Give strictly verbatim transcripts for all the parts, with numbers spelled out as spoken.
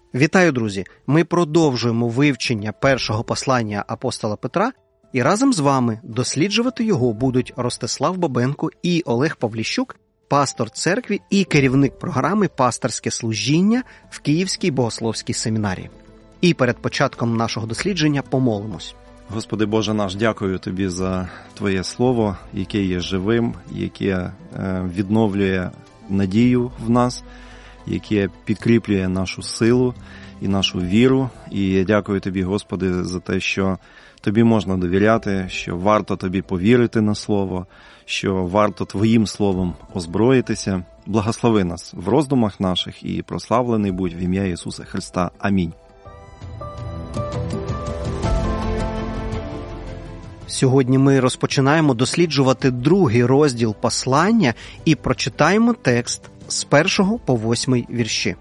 Вітаю, друзі! Ми продовжуємо вивчення першого послання апостола Петра, і разом з вами досліджувати його будуть Ростислав Бабенко і Олег Павліщук, пастор церкви і керівник програми «Пасторське служіння» в Київській богословській семінарії. І перед початком нашого дослідження помолимось. Господи Боже наш, дякую Тобі за Твоє Слово, яке є живим, яке відновлює надію в нас, яке підкріплює нашу силу і нашу віру. І я дякую Тобі, Господи, за те, що Тобі можна довіряти, що варто Тобі повірити на Слово, що варто Твоїм Словом озброїтися. Благослови нас в роздумах наших і прославлений будь в ім'я Ісуса Христа. Амінь. Сьогодні ми розпочинаємо досліджувати другий розділ послання і прочитаємо текст з першого по восьмий вірші.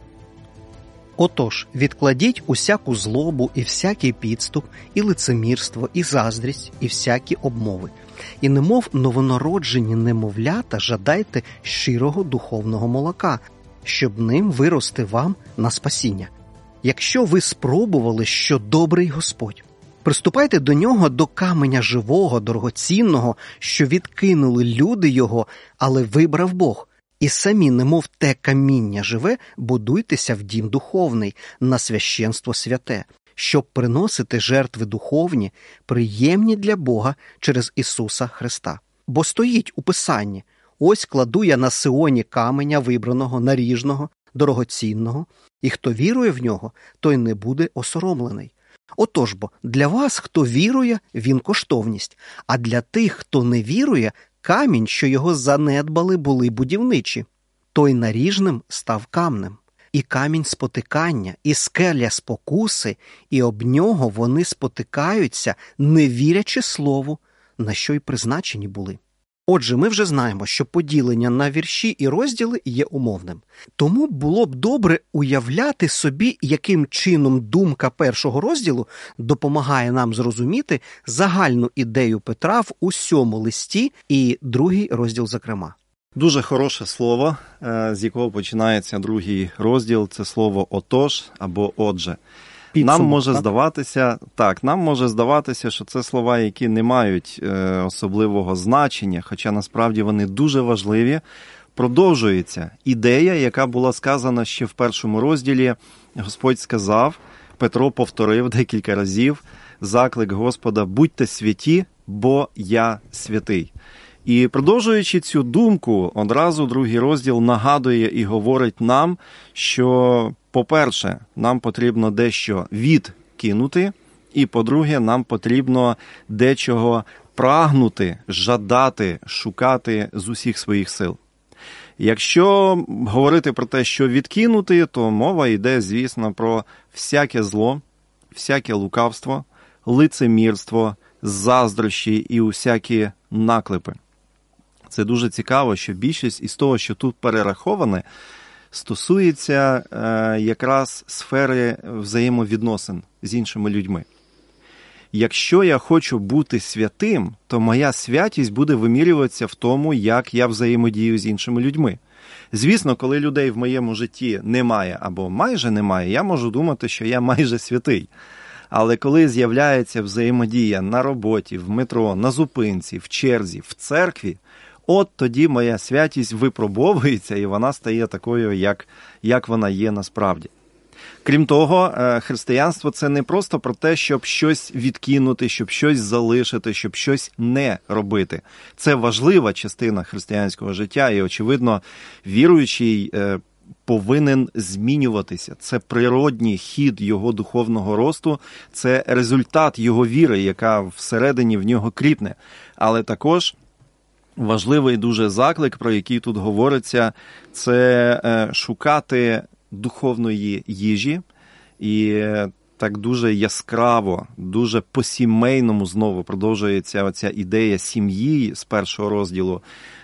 «Отож, відкладіть усяку злобу і всякий підступ, і лицемірство, і заздрість, і всякі обмови. І немов новонароджені немовлята жадайте щирого духовного молока, щоб ним вирости вам на спасіння. Якщо ви спробували, що добрий Господь, приступайте до нього, до каменя живого, дорогоцінного, що відкинули люди його, але вибрав Бог. І самі, немов те каміння живе, будуйтеся в дім духовний, на священство святе, щоб приносити жертви духовні, приємні для Бога через Ісуса Христа. Бо стоїть у Писанні: ось кладу я на Сіоні каменя вибраного, наріжного, дорогоцінного, і хто вірує в нього, той не буде осоромлений. Отож бо, для вас, хто вірує, він коштовність, а для тих, хто не вірує, камінь, що його занедбали, були будівничі. Той наріжним став камнем. І камінь спотикання, і скеля спокуси, і об нього вони спотикаються, не вірячи слову, на що й призначені були. Отже, ми вже знаємо, що поділення на вірші і розділи є умовним. Тому було б добре уявляти собі, яким чином думка першого розділу допомагає нам зрозуміти загальну ідею Петра в усьому листі і другий розділ зокрема. Дуже хороше слово, з якого починається другий розділ, це слово «отож» або «отже». Підсумок, нам може так? здаватися, так, нам може здаватися, що це слова, які не мають е, особливого значення, хоча насправді вони дуже важливі. Продовжується ідея, яка була сказана ще в першому розділі. Господь сказав, Петро повторив декілька разів заклик Господа: «Будьте святі, бо я святий». І продовжуючи цю думку, одразу другий розділ нагадує і говорить нам, що, по-перше, нам потрібно дещо відкинути, і, по-друге, нам потрібно дечого прагнути, жадати, шукати з усіх своїх сил. Якщо говорити про те, що відкинути, то мова йде, звісно, про всяке зло, всяке лукавство, лицемірство, заздрощі і усякі наклепи. Це дуже цікаво, що більшість із того, що тут перераховане, стосується е, якраз сфери взаємовідносин з іншими людьми. Якщо я хочу бути святим, то моя святість буде вимірюватися в тому, як я взаємодію з іншими людьми. Звісно, коли людей в моєму житті немає або майже немає, я можу думати, що я майже святий. Але коли з'являється взаємодія на роботі, в метро, на зупинці, в черзі, в церкві, от тоді моя святість випробовується, і вона стає такою, як, як вона є насправді. Крім того, християнство – це не просто про те, щоб щось відкинути, щоб щось залишити, щоб щось не робити. Це важлива частина християнського життя, і, очевидно, віруючий повинен змінюватися. Це природній хід його духовного росту, це результат його віри, яка всередині в нього кріпне. Але також важливий дуже заклик, про який тут говориться, це шукати духовної їжі. І так дуже яскраво, дуже по-сімейному знову продовжується оця ідея сім'ї з першого розділу.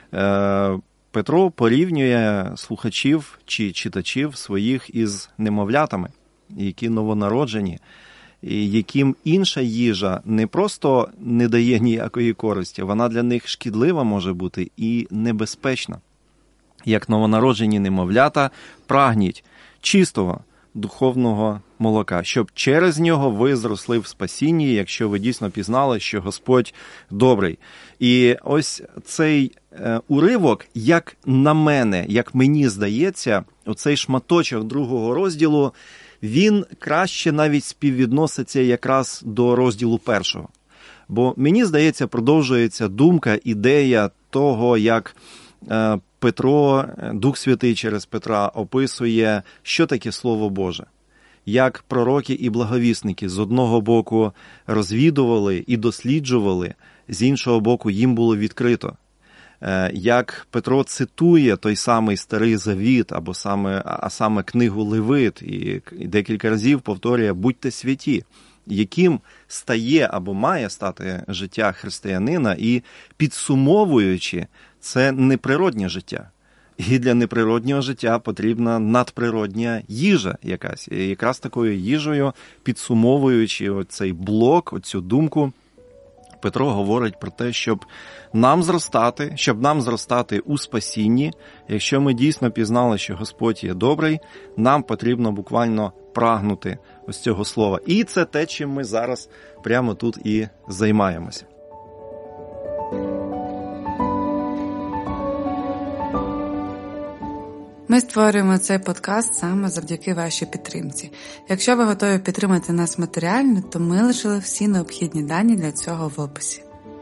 Петро порівнює слухачів чи читачів своїх із немовлятами, які новонароджені, яким інша їжа не просто не дає ніякої користі, вона для них шкідлива може бути і небезпечна. Як новонароджені немовлята прагнуть чистого, духовного молока, щоб через нього ви зросли в спасінні, якщо ви дійсно пізнали, що Господь добрий. І ось цей е, уривок, як на мене, як мені здається, оцей шматочок другого розділу, він краще навіть співвідноситься якраз до розділу першого. Бо, мені здається, продовжується думка, ідея того, як е, Петро, Дух Святий через Петра описує, що таке Слово Боже. Як пророки і благовісники з одного боку розвідували і досліджували, з іншого боку їм було відкрито. Як Петро цитує той самий Старий Завіт, або саме, а саме книгу Левит, і декілька разів повторює «Будьте святі», яким стає або має стати життя християнина, і підсумовуючи, це неприроднє життя. І для неприроднього життя потрібна надприродня їжа якась. І якраз такою їжею, підсумовуючи оцей блок, оцю думку, Петро говорить про те, щоб нам зростати, щоб нам зростати у спасінні. Якщо ми дійсно пізнали, що Господь є добрий, нам потрібно буквально прагнути ось цього слова. І це те, чим ми зараз прямо тут і займаємося. Ми створюємо цей подкаст саме завдяки вашій підтримці. Якщо ви готові підтримати нас матеріально, то ми лишили всі необхідні дані для цього в описі.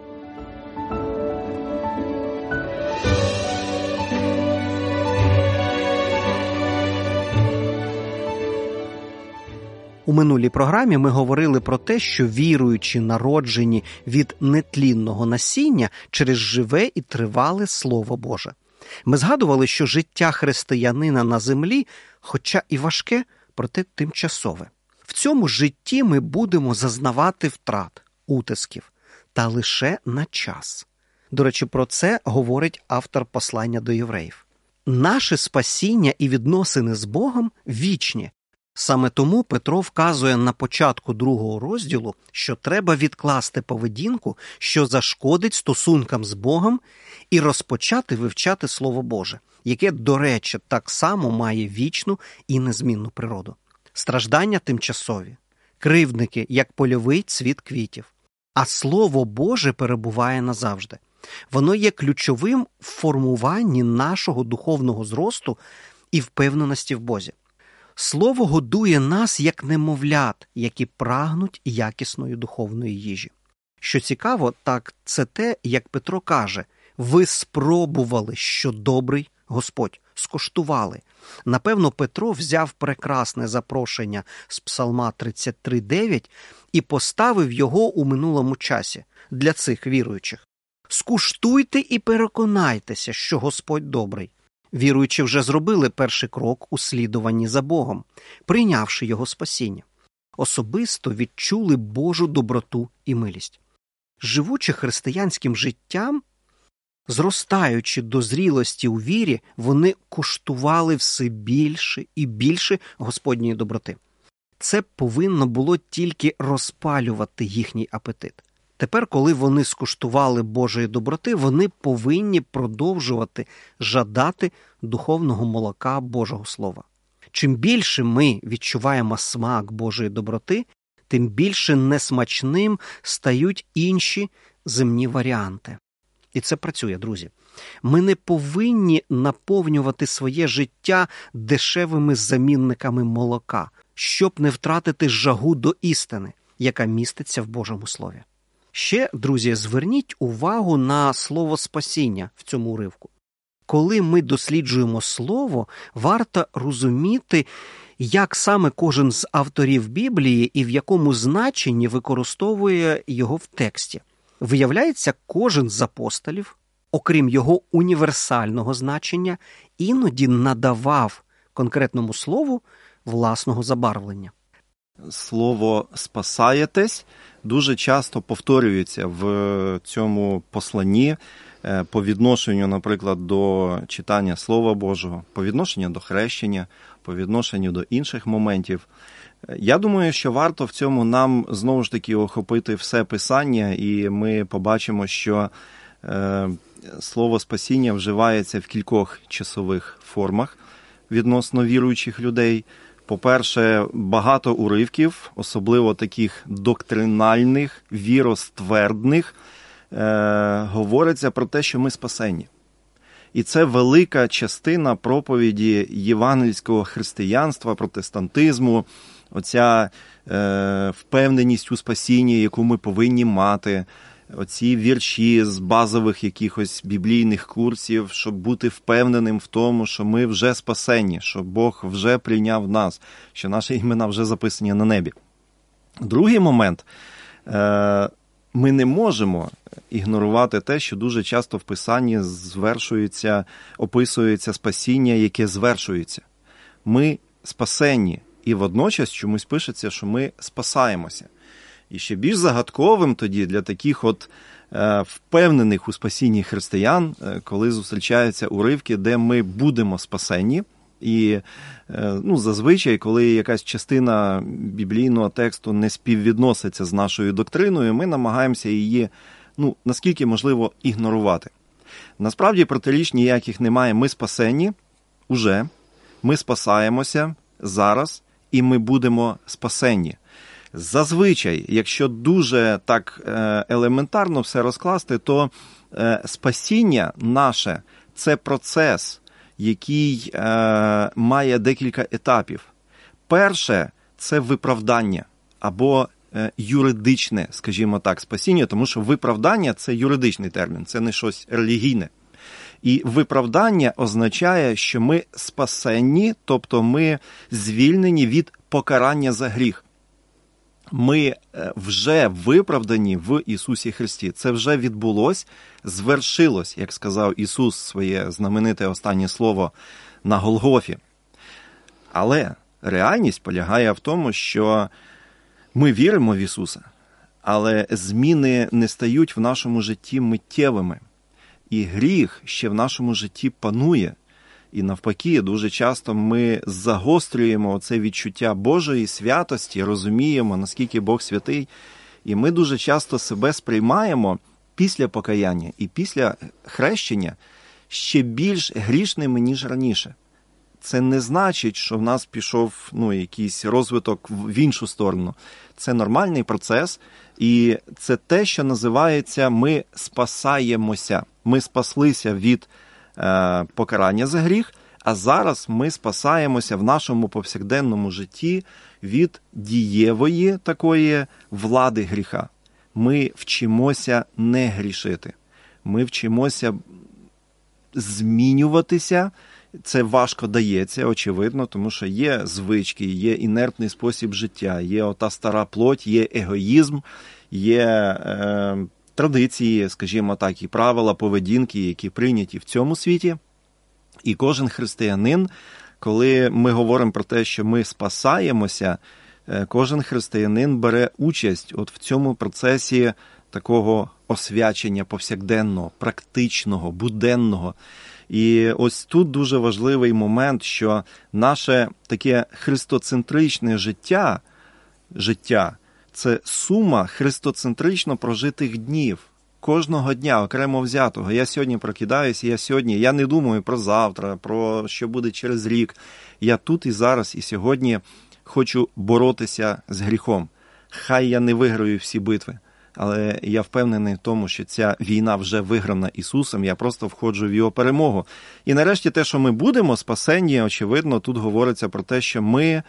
У минулій програмі ми говорили про те, що віруючі, народжені від нетлінного насіння, через живе і тривале Слово Боже. Ми згадували, що життя християнина на землі, хоча і важке, проте тимчасове. В цьому житті ми будемо зазнавати втрат, утисків, та лише на час. До речі, про це говорить автор послання до євреїв. Наше спасіння і відносини з Богом вічні. Саме тому Петро вказує на початку другого розділу, що треба відкласти поведінку, що зашкодить стосункам з Богом, і розпочати вивчати Слово Боже, яке, до речі, так само має вічну і незмінну природу. Страждання тимчасові, кривдники, як польовий цвіт квітів. А Слово Боже перебуває назавжди. Воно є ключовим в формуванні нашого духовного зросту і впевненості в Бозі. Слово годує нас, як немовлят, які прагнуть якісної духовної їжі. Що цікаво, так це те, як Петро каже, ви спробували, що добрий Господь, скоштували. Напевно, Петро взяв прекрасне запрошення з Псалма тридцять три дев'ять і поставив його у минулому часі для цих віруючих. Скуштуйте і переконайтеся, що Господь добрий. Віруючі вже зробили перший крок у слідуванні за Богом, прийнявши Його спасіння. Особисто відчули Божу доброту і милість. Живучи християнським життям, зростаючи до зрілості у вірі, вони куштували все більше і більше Господньої доброти. Це повинно було тільки розпалювати їхній апетит. Тепер, коли вони скуштували Божої доброти, вони повинні продовжувати жадати духовного молока Божого Слова. Чим більше ми відчуваємо смак Божої доброти, тим більше несмачним стають інші земні варіанти. І це працює, друзі. Ми не повинні наповнювати своє життя дешевими замінниками молока, щоб не втратити жагу до істини, яка міститься в Божому Слові. Ще, друзі, зверніть увагу на слово «спасіння» в цьому уривку. Коли ми досліджуємо слово, варто розуміти, як саме кожен з авторів Біблії і в якому значенні використовує його в тексті. Виявляється, кожен з апостолів, окрім його універсального значення, іноді надавав конкретному слову власного забарвлення. Слово «спасаєтесь» дуже часто повторюється в цьому посланні по відношенню, наприклад, до читання Слова Божого, по відношенню до хрещення, по відношенню до інших моментів. Я думаю, що варто в цьому нам, знову ж таки, охопити все Писання, і ми побачимо, що е, слово «спасіння» вживається в кількох часових формах відносно віруючих людей. По-перше, багато уривків, особливо таких доктринальних, віроствердних, е- говориться про те, що ми спасені. І це велика частина проповіді євангельського християнства, протестантизму, оця е- впевненість у спасінні, яку ми повинні мати, оці вірші з базових якихось біблійних курсів, щоб бути впевненим в тому, що ми вже спасені, що Бог вже прийняв нас, що наші імена вже записані на небі. Другий момент. Ми не можемо ігнорувати те, що дуже часто в Писанні звершується, описується спасіння, яке звершується. Ми спасені, і водночас чомусь пишеться, що ми спасаємося. І ще більш загадковим тоді для таких от е, впевнених у спасінні християн, е, коли зустрічаються уривки, де ми будемо спасені. І е, ну, зазвичай, коли якась частина біблійного тексту не співвідноситься з нашою доктриною, ми намагаємося її, ну, наскільки можливо, ігнорувати. Насправді протиріч ніяких немає. Ми спасені уже, ми спасаємося зараз, і ми будемо спасені. Зазвичай, якщо дуже так елементарно все розкласти, то спасіння наше – це процес, який е, має декілька етапів. Перше – це виправдання або е, юридичне, скажімо так, спасіння, тому що виправдання – це юридичний термін, це не щось релігійне. І виправдання означає, що ми спасенні, тобто ми звільнені від покарання за гріх. Ми вже виправдані в Ісусі Христі. Це вже відбулось, звершилось, як сказав Ісус своє знамените останнє слово на Голгофі. Але реальність полягає в тому, що ми віримо в Ісуса, але зміни не стають в нашому житті миттєвими. І гріх ще в нашому житті панує. І навпаки, дуже часто ми загострюємо це відчуття Божої святості, розуміємо, наскільки Бог святий. І ми дуже часто себе сприймаємо після покаяння і після хрещення ще більш грішними, ніж раніше. Це не значить, що в нас пішов ну, якийсь розвиток в іншу сторону. Це нормальний процес, і це те, що називається «ми спасаємося». Ми спаслися від е, покарання за гріх, а зараз ми спасаємося в нашому повсякденному житті від дієвої такої влади гріха. Ми вчимося не грішити. Ми вчимося змінюватися. Це важко дається, очевидно, тому що є звички, є інертний спосіб життя, є ота стара плоть, є егоїзм, є е, традиції, скажімо так, і правила поведінки, які прийняті в цьому світі. І кожен християнин, коли ми говоримо про те, що ми спасаємося, кожен християнин бере участь от в цьому процесі такого освячення повсякденного, практичного, буденного. І ось тут дуже важливий момент, що наше таке христоцентричне життя, життя – це сума христоцентрично прожитих днів. Кожного дня, окремо взятого. Я сьогодні прокидаюся, я сьогодні, я не думаю про завтра, про що буде через рік. Я тут і зараз, і сьогодні хочу боротися з гріхом. Хай я не виграю всі битви, але я впевнений в тому, що ця війна вже виграна Ісусом, я просто входжу в Його перемогу. І нарешті те, що ми будемо спасені, очевидно, тут говориться про те, що ми,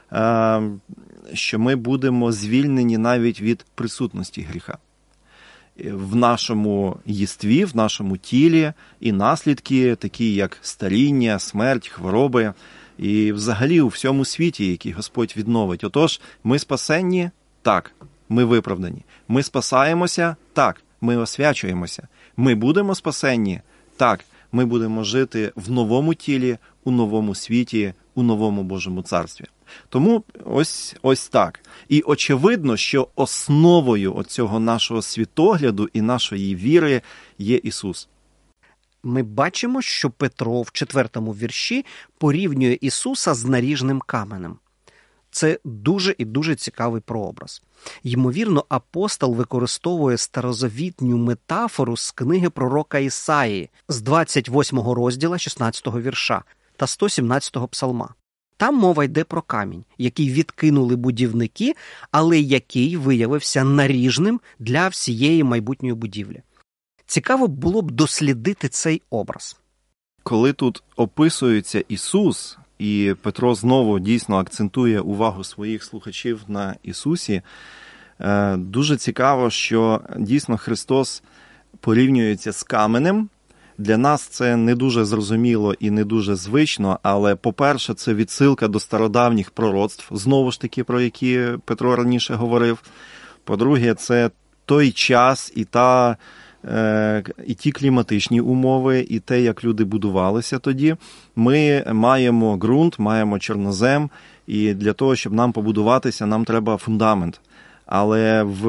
що ми будемо звільнені навіть від присутності гріха. В нашому єстві, в нашому тілі і наслідки, такі як старіння, смерть, хвороби, і взагалі у всьому світі, який Господь відновить. Отож, ми спасенні? Так, ми виправдані. Ми спасаємося? Так, ми освячуємося. Ми будемо спасенні? Так, ми будемо жити в новому тілі, у новому світі, у новому Божому царстві. Тому ось, ось так. І очевидно, що основою оцього нашого світогляду і нашої віри є Ісус. Ми бачимо, що Петро в четвертому вірші порівнює Ісуса з наріжним каменем. Це дуже і дуже цікавий прообраз. Ймовірно, апостол використовує старозавітню метафору з книги пророка Ісаї з двадцять восьмого розділа шістнадцятого вірша та сто сімнадцятого псалма. Там мова йде про камінь, який відкинули будівники, але який виявився наріжним для всієї майбутньої будівлі. Цікаво було б дослідити цей образ. Коли тут описується Ісус, і Петро знову дійсно акцентує увагу своїх слухачів на Ісусі, дуже цікаво, що дійсно Христос порівнюється з каменем. Для нас це не дуже зрозуміло і не дуже звично, але, по-перше, це відсилка до стародавніх пророцтв, знову ж таки, про які Петро раніше говорив. По-друге, це той час і, та, е, і ті кліматичні умови, і те, як люди будувалися тоді. Ми маємо ґрунт, маємо чорнозем, і для того, щоб нам побудуватися, нам треба фундамент. Але в,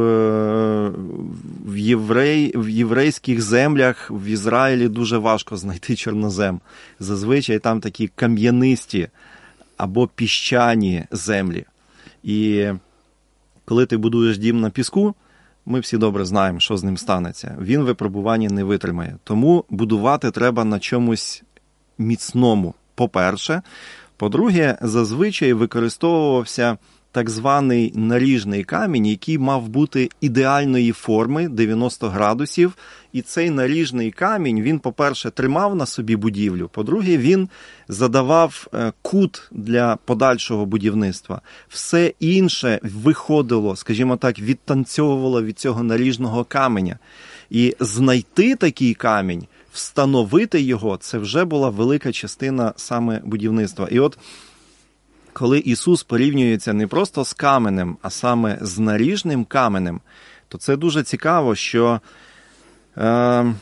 в, єврей, в єврейських землях в Ізраїлі дуже важко знайти чорнозем. Зазвичай там такі кам'янисті або піщані землі. І коли ти будуєш дім на піску, ми всі добре знаємо, що з ним станеться. Він випробування не витримає. Тому будувати треба на чомусь міцному, по-перше. По-друге, зазвичай використовувався так званий наріжний камінь, який мав бути ідеальної форми, дев'яносто градусів. І цей наріжний камінь, він, по-перше, тримав на собі будівлю, по-друге, він задавав кут для подальшого будівництва. Все інше виходило, скажімо так, відтанцьовувало від цього наріжного каменя. І знайти такий камінь, встановити його, це вже була велика частина саме будівництва. І от коли Ісус порівнюється не просто з каменем, а саме з наріжним каменем, то це дуже цікаво, що, е,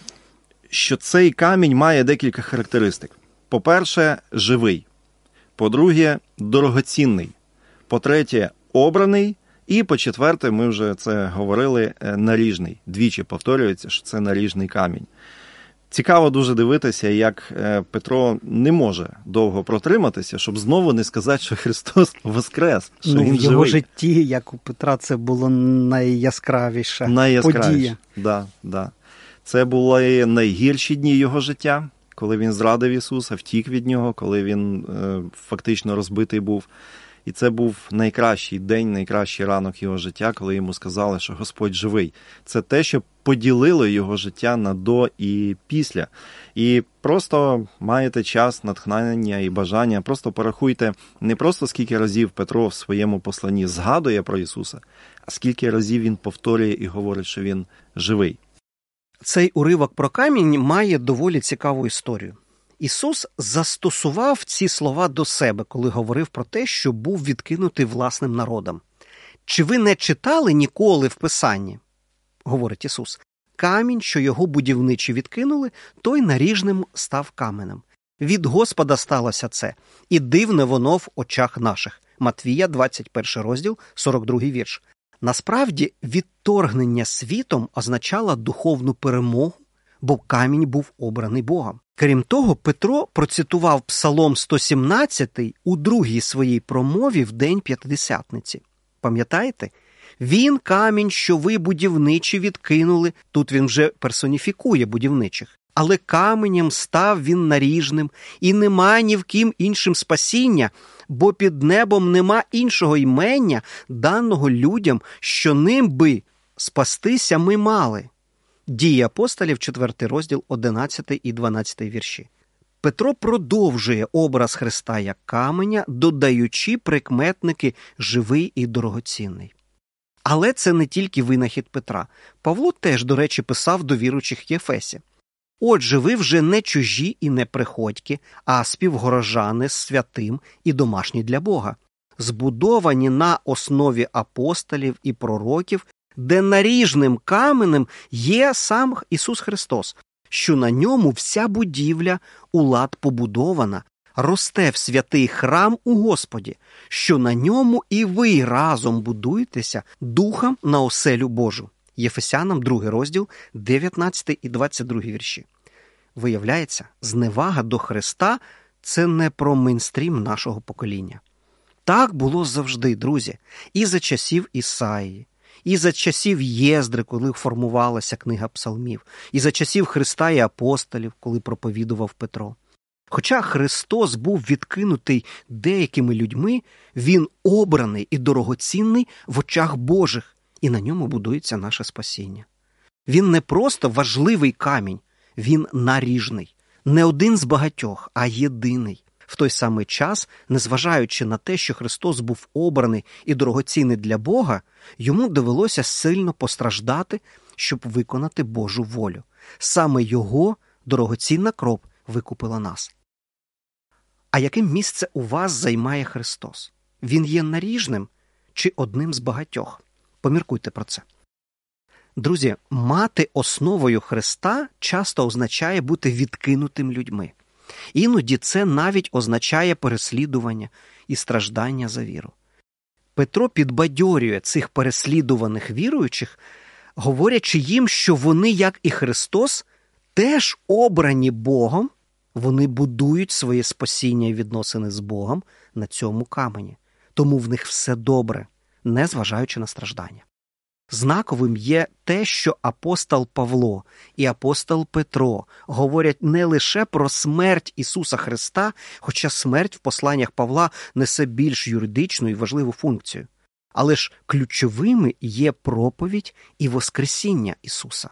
що цей камінь має декілька характеристик. По-перше, живий. По-друге, дорогоцінний. По-третє, обраний. І по-четверте, ми вже це говорили, наріжний. Двічі повторюється, що це наріжний камінь. Цікаво дуже дивитися, як Петро не може довго протриматися, щоб знову не сказати, що Христос воскрес, що ну, Він в його живий. житті, як у Петра, це було найяскравіша Найяскравіше. подія. Да, да. Це були найгірші дні його життя, коли він зрадив Ісуса, втік від нього, коли він е, фактично розбитий був. І це був найкращий день, найкращий ранок його життя, коли йому сказали, що Господь живий. Це те, що поділило його життя на до і після. І просто маєте час, натхнення і бажання, просто порахуйте не просто скільки разів Петро в своєму посланні згадує про Ісуса, а скільки разів він повторює і говорить, що він живий. Цей уривок про камінь має доволі цікаву історію. Ісус застосував ці слова до себе, коли говорив про те, що був відкинутий власним народом. «Чи ви не читали ніколи в Писанні?» – говорить Ісус. «Камінь, що його будівничі відкинули, той наріжним став каменем. Від Господа сталося це, і дивне воно в очах наших». Матвія, двадцять перший розділ, сорок другий вірш. Насправді, відторгнення світом означало духовну перемогу, бо камінь був обраний Богом. Крім того, Петро процитував Псалом сто сімнадцятий у другій своїй промові в День П'ятидесятниці. Пам'ятаєте? «Він камінь, що ви будівничі відкинули». Тут він вже персоніфікує будівничих. «Але каменем став він наріжним, і нема ні в ким іншим спасіння, бо під небом нема іншого імення, даного людям, що ним би спастися ми мали». Дії апостолів, четвертий розділ, одинадцятий і дванадцятий вірші. Петро продовжує образ Христа як каменя, додаючи прикметники «живий» і «дорогоцінний». Але це не тільки винахід Петра. Павло теж, до речі, писав до віруючих Єфесі. «Отже, ви вже не чужі і не приходьки, а співгорожани з святим і домашні для Бога, збудовані на основі апостолів і пророків, де наріжним каменем є сам Ісус Христос, що на ньому вся будівля у лад побудована, росте в святий храм у Господі, що на ньому і ви разом будуєтеся духом на оселю Божу». Єфесянам, другий розділ, дев'ятнадцятий і двадцять другий вірші. Виявляється, зневага до Христа – це не про мейнстрім нашого покоління. Так було завжди, друзі, і за часів Ісаїї, і за часів Єздри, коли формувалася книга псалмів, і за часів Христа і апостолів, коли проповідував Петро. Хоча Христос був відкинутий деякими людьми, Він обраний і дорогоцінний в очах Божих, і на ньому будується наше спасіння. Він не просто важливий камінь, він наріжний. Не один з багатьох, а єдиний. В той самий час, незважаючи на те, що Христос був обраний і дорогоцінний для Бога, йому довелося сильно постраждати, щоб виконати Божу волю. Саме його дорогоцінна кров викупила нас. А яке місце у вас займає Христос? Він є наріжним чи одним з багатьох? Поміркуйте про це. Друзі, мати основою Христа часто означає бути відкинутим людьми. Іноді це навіть означає переслідування і страждання за віру. Петро підбадьорює цих переслідуваних віруючих, говорячи їм, що вони, як і Христос, теж обрані Богом, вони будують своє спасіння і відносини з Богом на цьому камені. Тому в них все добре, незважаючи на страждання. Знаковим є те, що апостол Павло і апостол Петро говорять не лише про смерть Ісуса Христа, хоча смерть в посланнях Павла несе більш юридичну і важливу функцію. Але ж ключовими є проповідь і воскресіння Ісуса.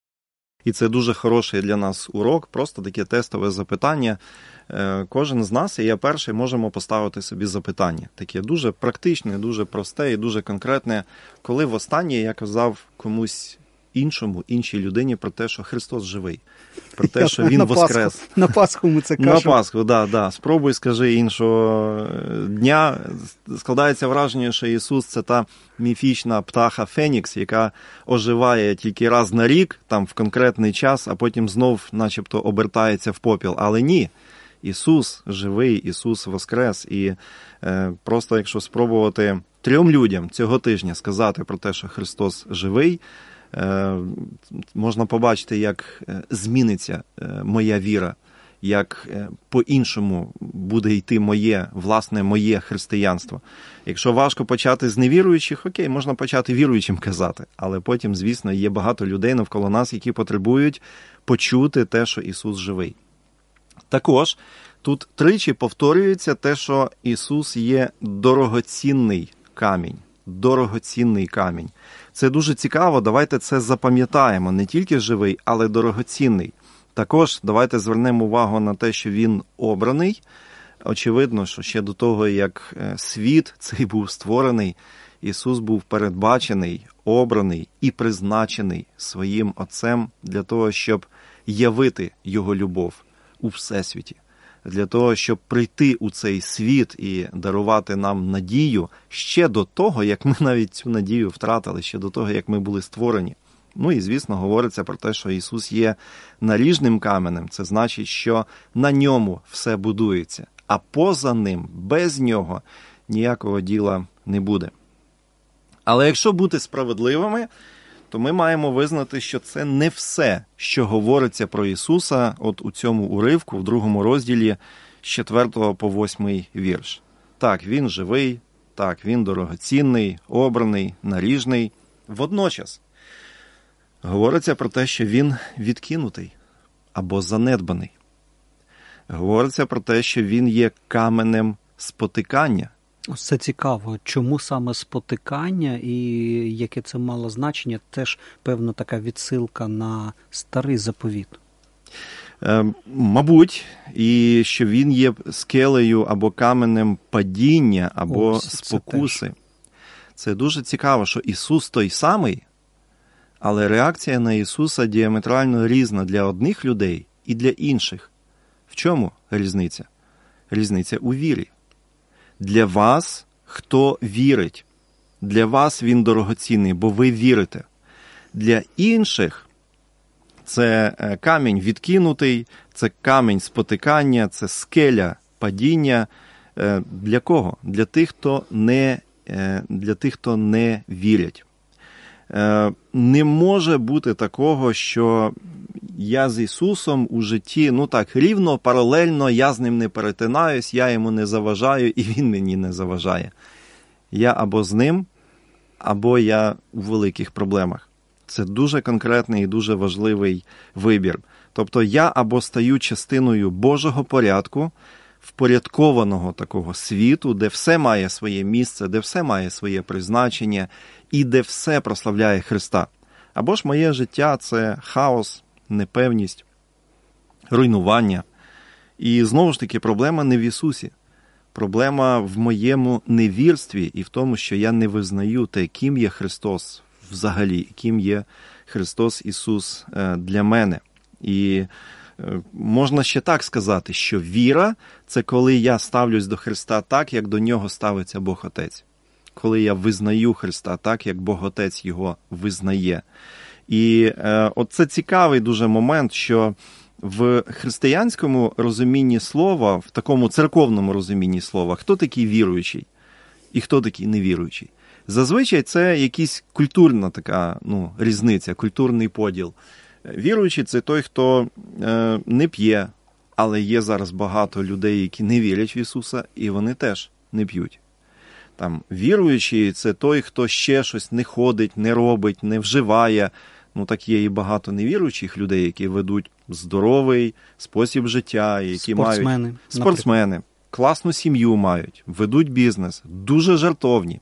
І це дуже хороший для нас урок, просто таке тестове запитання. Кожен з нас, і я перший, можемо поставити собі запитання. Таке дуже практичне, дуже просте і дуже конкретне. Коли востаннє я казав комусь іншому, іншій людині про те, що Христос живий, про те, що Він воскрес. Пасху. На Пасху ми це кажемо. На Пасху, так, да, да. Спробуй, скажи іншого дня. Складається враження, що Ісус – це та міфічна птаха Фенікс, яка оживає тільки раз на рік, там в конкретний час, а потім знов начебто обертається в попіл. Але ні. Ісус живий, Ісус воскрес. І е, просто якщо спробувати трьом людям цього тижня сказати про те, що Христос живий, е, можна побачити, як зміниться е, моя віра, як е, по-іншому буде йти моє, власне, моє християнство. Якщо важко почати з невіруючих, окей, можна почати віруючим казати. Але потім, звісно, є багато людей навколо нас, які потребують почути те, що Ісус живий. Також тут тричі повторюється те, що Ісус є дорогоцінний камінь. Дорогоцінний камінь. Це дуже цікаво, давайте це запам'ятаємо. Не тільки живий, але дорогоцінний. Також давайте звернемо увагу на те, що Він обраний. Очевидно, що ще до того, як світ цей був створений, Ісус був передбачений, обраний і призначений своїм Отцем для того, щоб явити Його любов у Всесвіті, для того, щоб прийти у цей світ і дарувати нам надію ще до того, як ми навіть цю надію втратили, ще до того, як ми були створені. Ну і, звісно, говориться про те, що Ісус є наріжним каменем. Це значить, що на ньому все будується, а поза ним, без нього, ніякого діла не буде. Але якщо бути справедливими, то ми маємо визнати, що це не все, що говориться про Ісуса от у цьому уривку, в другому розділі з четвертого по восьмий вірш. Так, Він живий, так, Він дорогоцінний, обраний, наріжний. Водночас говориться про те, що Він відкинутий або занедбаний. Говориться про те, що Він є каменем спотикання. Ось це цікаво. Чому саме спотикання і яке це мало значення? Теж, певно, така відсилка на старий заповіт. Е, мабуть, і що він є скелею або каменем падіння, або Ось, спокуси. Це, це дуже цікаво, що Ісус той самий, але реакція на Ісуса діаметрально різна для одних людей і для інших. В чому різниця? Різниця у вірі. Для вас, хто вірить, для вас він дорогоцінний, бо ви вірите. Для інших це камінь відкинутий, це камінь спотикання, це скеля падіння. Для кого? Для тих, хто не, для тих, хто не вірять. Не може бути такого, що я з Ісусом у житті, ну так, рівно, паралельно, я з Ним не перетинаюсь, я Йому не заважаю, і Він мені не заважає. Я або з Ним, або я у великих проблемах. Це дуже конкретний і дуже важливий вибір. Тобто я або стаю частиною Божого порядку, впорядкованого такого світу, де все має своє місце, де все має своє призначення і де все прославляє Христа. Або ж моє життя – це хаос, непевність, руйнування. І знову ж таки проблема не в Ісусі. Проблема в моєму невірстві і в тому, що я не визнаю те, ким є Христос взагалі, ким є Христос Ісус для мене. І можна ще так сказати, що віра – це коли я ставлюсь до Христа так, як до Нього ставиться Бог Отець. Коли я визнаю Христа так, як Бог Отець Його визнає. І е, от це цікавий дуже момент, що в християнському розумінні слова, в такому церковному розумінні слова, хто такий віруючий і хто такий невіруючий? Зазвичай це якась культурна така ну, різниця, культурний поділ. Віруючий – це той, хто е, не п'є, але є зараз багато людей, які не вірять в Ісуса, і вони теж не п'ють. Там, віруючий – це той, хто ще щось не ходить, не робить, не вживає. Ну, так є і багато невіруючих людей, які ведуть здоровий спосіб життя, які спортсмени, мають спортсмени, наприклад. Класну сім'ю мають, ведуть бізнес, дуже жертовні.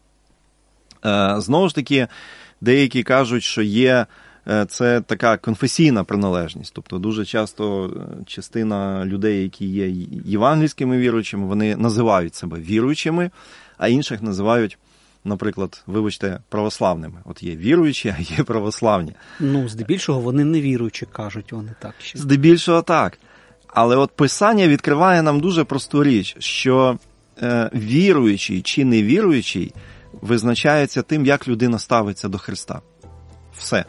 Е, знову ж таки, деякі кажуть, що є це така конфесійна приналежність. Тобто дуже часто частина людей, які є євангельськими віруючими, вони називають себе віруючими, а інших називають, наприклад, вибачте, православними. От є віруючі, а є православні. Ну, здебільшого вони не віруючі, кажуть вони так. Ще. Здебільшого так. Але от Писання відкриває нам дуже просту річ, що е, віруючий чи невіруючий визначається тим, як людина ставиться до Христа. Все.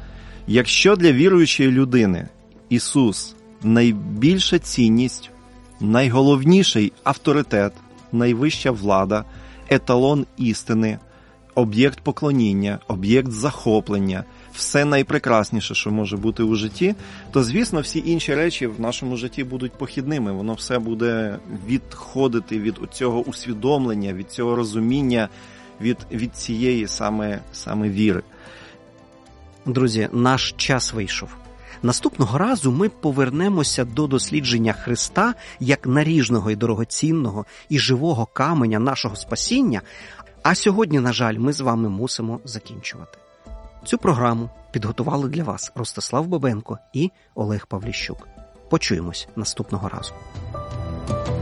Якщо для віруючої людини Ісус найбільша цінність, найголовніший авторитет, найвища влада, еталон істини, об'єкт поклоніння, об'єкт захоплення, все найпрекрасніше, що може бути у житті, то, звісно, всі інші речі в нашому житті будуть похідними. Воно все буде відходити від цього усвідомлення, від цього розуміння, від, від цієї саме, саме віри. Друзі, наш час вийшов. Наступного разу ми повернемося до дослідження Христа як наріжного і дорогоцінного і живого каменя нашого спасіння, а сьогодні, на жаль, ми з вами мусимо закінчувати. Цю програму підготували для вас Ростислав Бабенко і Олег Павліщук. Почуємось наступного разу.